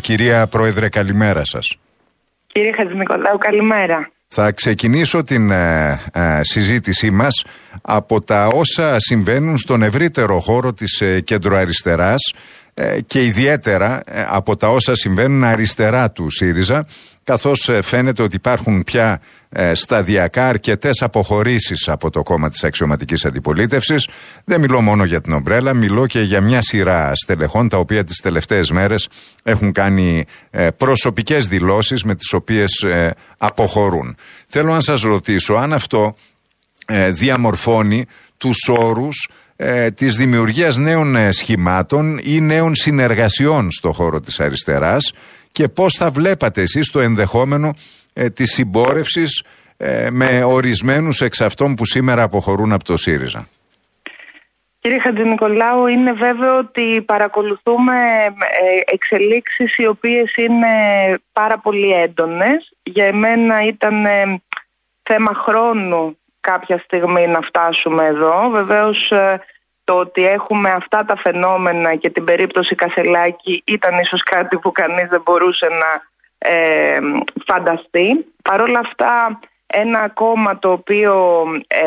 Κυρία Πρόεδρε, καλημέρα σας. Κύριε Χατζηνικολάου, καλημέρα. Θα ξεκινήσω την συζήτησή μας από τα όσα συμβαίνουν στον ευρύτερο χώρο της κεντροαριστεράς και ιδιαίτερα από τα όσα συμβαίνουν αριστερά του ΣΥΡΙΖΑ, καθώς φαίνεται ότι υπάρχουν πια σταδιακά αρκετές αποχωρήσεις από το κόμμα της αξιωματικής αντιπολίτευσης. Δεν μιλώ μόνο για την ομπρέλα, μιλώ και για μια σειρά στελεχών τα οποία τις τελευταίες μέρες έχουν κάνει προσωπικές δηλώσεις με τις οποίες αποχωρούν. Θέλω να σας ρωτήσω αν αυτό διαμορφώνει τους όρους της δημιουργίας νέων σχημάτων ή νέων συνεργασιών στο χώρο της αριστεράς και πώς θα βλέπατε εσείς το ενδεχόμενο της συμπόρευσης με ορισμένους εξ αυτών που σήμερα αποχωρούν από το ΣΥΡΙΖΑ. Κύριε Χατζηνικολάου, είναι βέβαιο ότι παρακολουθούμε εξελίξεις οι οποίες είναι πάρα πολύ έντονες. Για εμένα ήταν θέμα χρόνου κάποια στιγμή να φτάσουμε εδώ. Βεβαίως το ότι έχουμε αυτά τα φαινόμενα και την περίπτωση Κασελάκη ήταν ίσως κάτι που κανείς δεν μπορούσε να φανταστεί. Παρ' όλα αυτά, ένα κόμμα το οποίο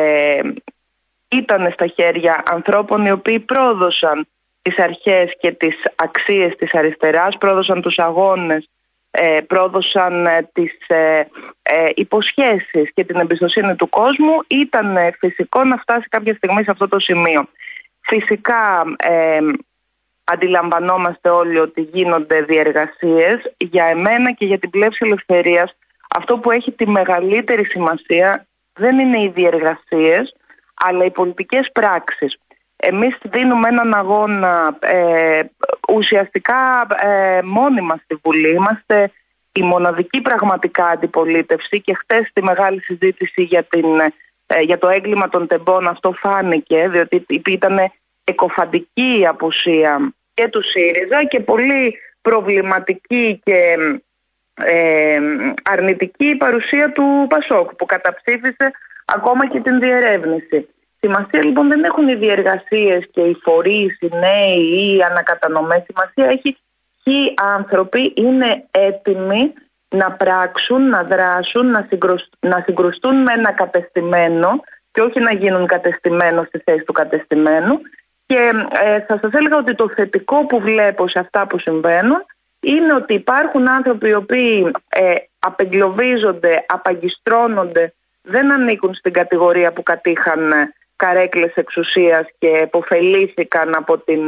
ήταν στα χέρια ανθρώπων οι οποίοι πρόδωσαν τις αρχές και τις αξίες της αριστεράς, πρόδωσαν τους αγώνες, πρόδωσαν τις υποσχέσεις και την εμπιστοσύνη του κόσμου, ήταν φυσικό να φτάσει κάποια στιγμή σε αυτό το σημείο. Φυσικά αντιλαμβανόμαστε όλοι ότι γίνονται διεργασίες. Για εμένα και για την Πλεύση Ελευθερίας αυτό που έχει τη μεγαλύτερη σημασία δεν είναι οι διεργασίες, αλλά οι πολιτικές πράξεις. Εμείς δίνουμε έναν αγώνα ουσιαστικά μόνοι μας στη Βουλή. Είμαστε η μοναδική πραγματικά αντιπολίτευση και χτες στη μεγάλη συζήτηση για το έγκλημα των τεμπών αυτό φάνηκε, διότι ήταν εκοφαντική η απουσία και του ΣΥΡΙΖΑ και πολύ προβληματική και αρνητική η παρουσία του ΠΑΣΟΚ που καταψήφισε ακόμα και την διερεύνηση. Σημασία λοιπόν δεν έχουν οι διεργασίες και οι φορείς, οι νέοι ή οι ανακατανομές. Σημασία έχει ποιοι άνθρωποι είναι έτοιμοι να πράξουν, να δράσουν, να συγκρουστούν με ένα κατεστημένο και όχι να γίνουν κατεστημένο στη θέση του κατεστημένου. Και θα σας έλεγα ότι το θετικό που βλέπω σε αυτά που συμβαίνουν είναι ότι υπάρχουν άνθρωποι οι οποίοι απεγκλωβίζονται, απαγκιστρώνονται, δεν ανήκουν στην κατηγορία που κατήχαν καρέκλες εξουσίας και επωφελήθηκαν από την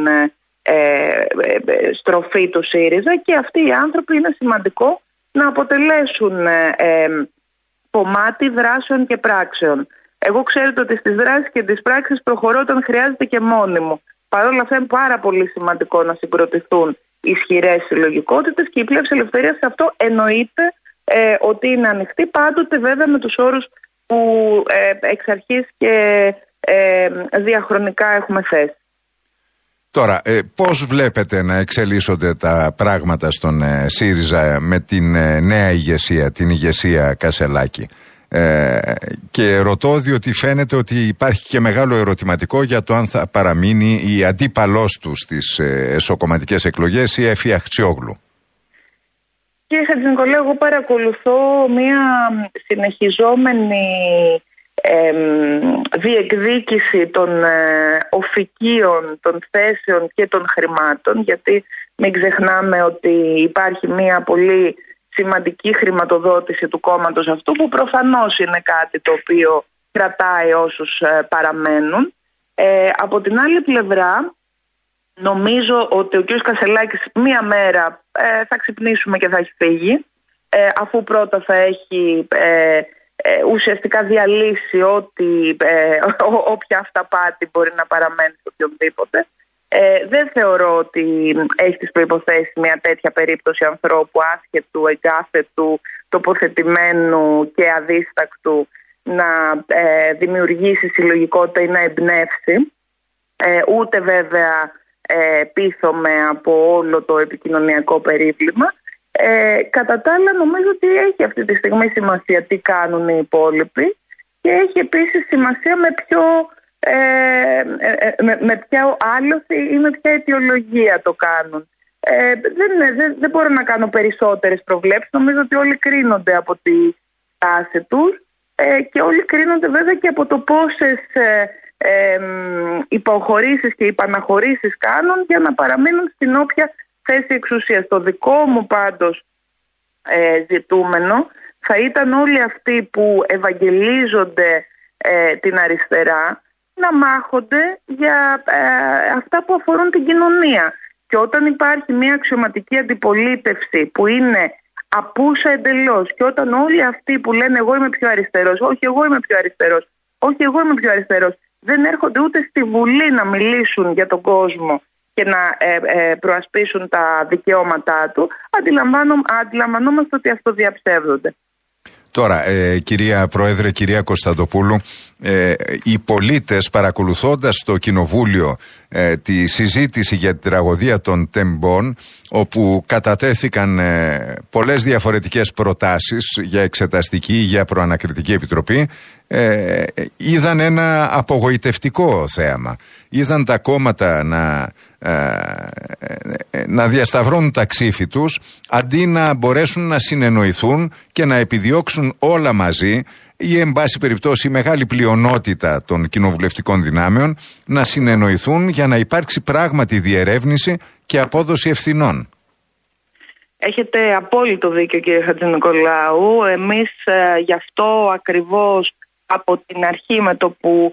στροφή του ΣΥΡΙΖΑ, και αυτοί οι άνθρωποι είναι σημαντικό να αποτελέσουν κομμάτι δράσεων και πράξεων. Εγώ ξέρετε ότι στις δράσεις και τις πράξεις προχωρώ όταν χρειάζεται και μόνη μου. Παρ' όλα αυτά είναι πάρα πολύ σημαντικό να συγκροτηθούν ισχυρές συλλογικότητες και η Πλεύση Ελευθερίας σε αυτό εννοείται ότι είναι ανοιχτή, πάντοτε βέβαια με τους όρους που εξ αρχής και διαχρονικά έχουμε θέσει. Τώρα, πώς βλέπετε να εξελίσσονται τα πράγματα στον ΣΥΡΙΖΑ με την νέα ηγεσία, την ηγεσία Κασελάκη? Και ρωτώ διότι φαίνεται ότι υπάρχει και μεγάλο ερωτηματικό για το αν θα παραμείνει η αντίπαλός του στις εσωκομματικές εκλογές, η Εφη Αχτσιόγλου. Κύριε Χατζηνικολάου, εγώ παρακολουθώ μια συνεχιζόμενη διεκδίκηση των οφικίων, των θέσεων και των χρημάτων, γιατί μην ξεχνάμε ότι υπάρχει μια πολύ σημαντική χρηματοδότηση του κόμματος αυτού που προφανώς είναι κάτι το οποίο κρατάει όσους παραμένουν. Από την άλλη πλευρά νομίζω ότι ο κ. Κασελάκης μία μέρα θα ξυπνήσουμε και θα έχει φύγει, αφού πρώτα θα έχει ουσιαστικά διαλύσει όποια αυταπάτη μπορεί να παραμένει σε οποιονδήποτε. Δεν θεωρώ ότι έχει τις προϋποθέσεις μια τέτοια περίπτωση ανθρώπου άσχετου, εγκάθετου, τοποθετημένου και αδίστακτου να δημιουργήσει συλλογικότητα ή να εμπνεύσει. Ούτε βέβαια πείθομαι από όλο το επικοινωνιακό περίβλημα. Κατά τα άλλα νομίζω ότι έχει αυτή τη στιγμή σημασία τι κάνουν οι υπόλοιποι και έχει επίσης σημασία με ποια άλοθη ή με ποια αιτιολογία το κάνουν. δεν μπορώ να κάνω περισσότερες προβλέψεις. Νομίζω ότι όλοι κρίνονται από τη τάση τους και όλοι κρίνονται βέβαια και από το πόσες υποχωρήσεις και υπαναχωρήσεις κάνουν για να παραμείνουν στην όποια θέση εξουσίας. Το δικό μου πάντως ζητούμενο θα ήταν όλοι αυτοί που ευαγγελίζονται την αριστερά να μάχονται για αυτά που αφορούν την κοινωνία. Και όταν υπάρχει μια αξιωματική αντιπολίτευση που είναι απούσα εντελώς και όταν όλοι αυτοί που λένε εγώ είμαι πιο αριστερός, όχι εγώ είμαι πιο αριστερός, όχι εγώ είμαι πιο αριστερός, δεν έρχονται ούτε στη Βουλή να μιλήσουν για τον κόσμο και να προασπίσουν τα δικαιώματά του, αντιλαμβανόμαστε ότι αυτοδιαψεύδονται. Τώρα, κυρία Πρόεδρε, κυρία Κωνσταντοπούλου, οι πολίτες παρακολουθώντας στο Κοινοβούλιο τη συζήτηση για την τραγωδία των Τεμπών, όπου κατατέθηκαν πολλές διαφορετικές προτάσεις για εξεταστική ή για προανακριτική επιτροπή, είδαν ένα απογοητευτικό θέαμα. Είδαν τα κόμματα να διασταυρώνουν τα ξύφη τους, αντί να μπορέσουν να συνεννοηθούν και να επιδιώξουν όλα μαζί, ή εν πάση περιπτώσει η μεγάλη πλειονότητα των κοινοβουλευτικών δυνάμεων να συνεννοηθούν για να υπάρξει πράγματι διερεύνηση και απόδοση ευθυνών. Έχετε απόλυτο δίκιο, κύριε Χατζηνικολάου. Εμείς γι' αυτό ακριβώς από την αρχή, με το που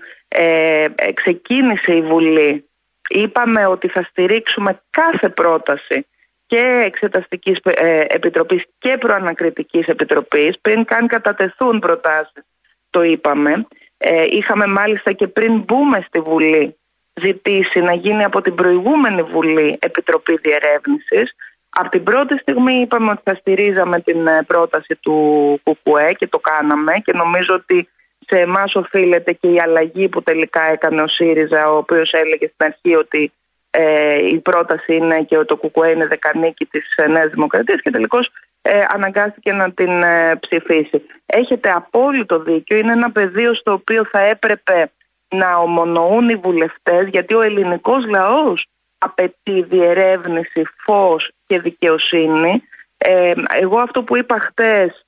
ξεκίνησε η Βουλή, είπαμε ότι θα στηρίξουμε κάθε πρόταση και Εξεταστικής Επιτροπής και Προανακριτικής Επιτροπής. Πριν καν κατατεθούν προτάσεις, το είπαμε. Είχαμε μάλιστα και πριν μπούμε στη Βουλή ζητήσει να γίνει από την προηγούμενη Βουλή Επιτροπή Διερεύνησης. Από την πρώτη στιγμή είπαμε ότι θα στηρίζαμε την πρόταση του ΚΚΕ και το κάναμε, και νομίζω ότι σε εμάς οφείλεται και η αλλαγή που τελικά έκανε ο ΣΥΡΙΖΑ, ο οποίος έλεγε στην αρχή ότι η πρόταση είναι και το ΚΚΕ είναι δεκανίκη της Νέας Δημοκρατίας, και τελικώς αναγκάστηκε να την ψηφίσει. Έχετε απόλυτο δίκιο, είναι ένα πεδίο στο οποίο θα έπρεπε να ομονοούν οι βουλευτές, γιατί ο ελληνικός λαός απαιτεί διερεύνηση, φως και δικαιοσύνη. Εγώ αυτό που είπα χτες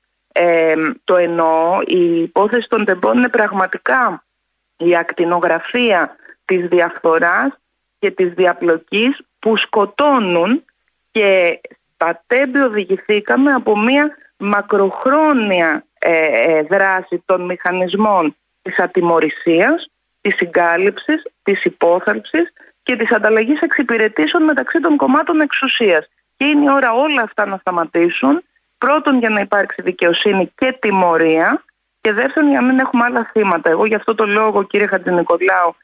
το εννοώ. Η υπόθεση των Τεμπών είναι πραγματικά η ακτινογραφία της διαφθοράς και της διαπλοκής που σκοτώνουν, και στα Τέμπη οδηγηθήκαμε από μια μακροχρόνια δράση των μηχανισμών της ατιμωρησίας, της συγκάλυψης, της υπόθαλψης και της ανταλλαγής εξυπηρετήσεων μεταξύ των κομμάτων εξουσίας. Και είναι η ώρα όλα αυτά να σταματήσουν. Πρώτον, για να υπάρξει δικαιοσύνη και τιμωρία, και δεύτερον, για να μην έχουμε άλλα θύματα. Εγώ γι' αυτό το λόγο, κύριε Χατζηνικολάου,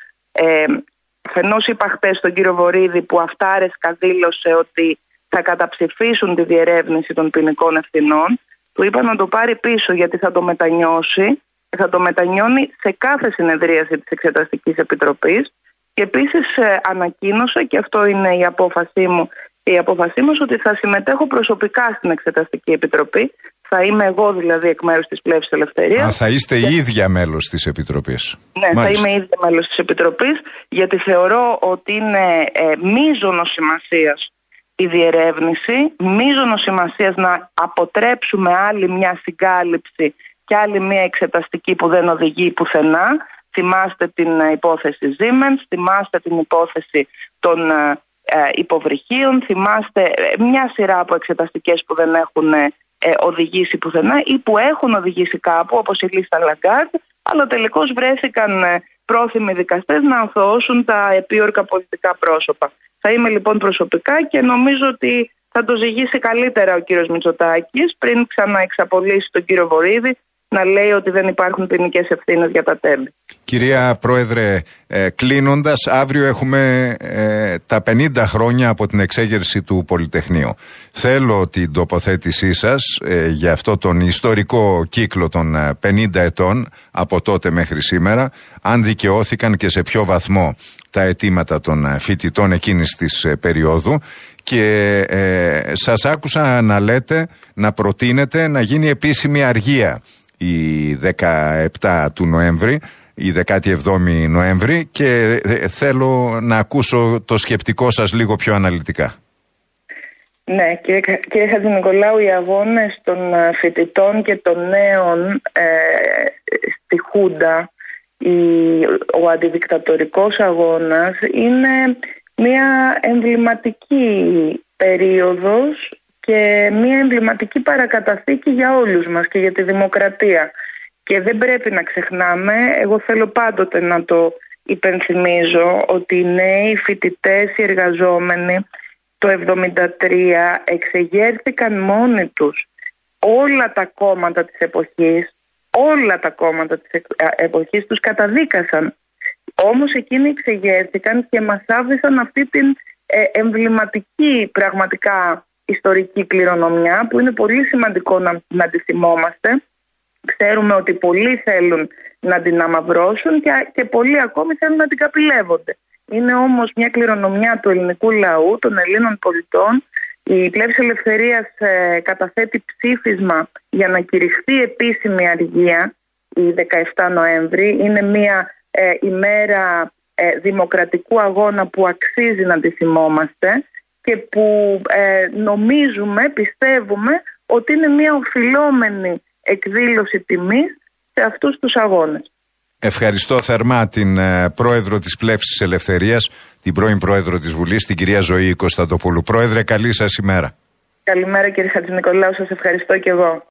αφενός είπα χτες στον κύριο Βορίδη, που αυτάρεσκα δήλωσε ότι θα καταψηφίσουν τη διερεύνηση των ποινικών ευθυνών, του είπα να το πάρει πίσω, γιατί θα το μετανιώσει και θα το μετανιώνει σε κάθε συνεδρίαση της Εξεταστικής Επιτροπής. Και επίσης ανακοίνωσα, και αυτό είναι η απόφασή μου, ότι θα συμμετέχω προσωπικά στην Εξεταστική Επιτροπή. Θα είμαι εγώ δηλαδή εκ μέρους της Πλεύσης Ελευθερίας. Θα είστε η ίδια μέλος της Επιτροπής. Ναι, μάλιστα. Θα είμαι η ίδια μέλος της Επιτροπής, γιατί θεωρώ ότι είναι μείζωνος σημασίας η διερεύνηση, μείζωνος σημασίας να αποτρέψουμε άλλη μια συγκάλυψη και άλλη μια εξεταστική που δεν οδηγεί πουθενά. Θυμάστε την υπόθεση Siemens, θυμάστε την υπόθεση των υποβρυχίων, θυμάστε μια σειρά από εξεταστικές που δεν έχουν οδηγήσει πουθενά ή που έχουν οδηγήσει κάπου, όπως η λίστα Λαγκάρτ, αλλά τελικώς βρέθηκαν πρόθυμοι δικαστές να αθωώσουν τα επίορκα πολιτικά πρόσωπα. Θα είμαι λοιπόν προσωπικά, και νομίζω ότι θα το ζυγίσει καλύτερα ο κύριος Μητσοτάκης πριν ξαναεξαπολύσει τον κύριο Βορίδη να λέει ότι δεν υπάρχουν ποινικές ευθύνες για τα Τέμπη. Κυρία Πρόεδρε, κλείνοντας, αύριο έχουμε τα 50 χρόνια από την εξέγερση του Πολυτεχνείου. Θέλω την τοποθέτησή σας για αυτό τον ιστορικό κύκλο των 50 ετών από τότε μέχρι σήμερα, αν δικαιώθηκαν και σε ποιο βαθμό τα αιτήματα των φοιτητών εκείνης της περίοδου, και σας άκουσα να λέτε, να προτείνετε να γίνει επίσημη αργία η 17 του Νοέμβρη, η 17η Νοέμβρη, και θέλω να ακούσω το σκεπτικό σας λίγο πιο αναλυτικά. Ναι, κύριε Χατζηνικολάου, οι αγώνες των φοιτητών και των νέων στη Χούντα, ο αντιδικτατορικός αγώνας, είναι μια εμβληματική περίοδος και μια εμβληματική παρακαταθήκη για όλους μας και για τη δημοκρατία. Και δεν πρέπει να ξεχνάμε, εγώ θέλω πάντοτε να το υπενθυμίζω, ότι οι νέοι, οι φοιτητές, οι εργαζόμενοι το 1973 εξεγέρθηκαν μόνοι τους. Όλα τα κόμματα της εποχής τους καταδίκασαν. Όμως εκείνοι εξεγέρθηκαν και μας άφησαν αυτή την εμβληματική πραγματικά ιστορική κληρονομιά, που είναι πολύ σημαντικό να τη θυμόμαστε. Ξέρουμε ότι πολλοί θέλουν να την αμαυρώσουν και πολλοί ακόμη θέλουν να την καπηλεύονται. Είναι όμως μια κληρονομιά του ελληνικού λαού, των Ελλήνων πολιτών. Η Πλεύση Ελευθερίας καταθέτει ψήφισμα για να κηρυχθεί επίσημη αργία η 17 Νοέμβρη. Είναι μια ημέρα δημοκρατικού αγώνα που αξίζει να τη θυμόμαστε και που πιστεύουμε ότι είναι μια οφειλόμενη εκδήλωση τιμής σε αυτούς τους αγώνες. Ευχαριστώ θερμά την πρόεδρο της Πλεύσης Ελευθερίας, την πρώην πρόεδρο της Βουλής, την κυρία Ζωή Κωνσταντοπούλου. Πρόεδρε, καλή σας ημέρα. Καλημέρα κύριε Χατζηνικολάου, σας ευχαριστώ και εγώ.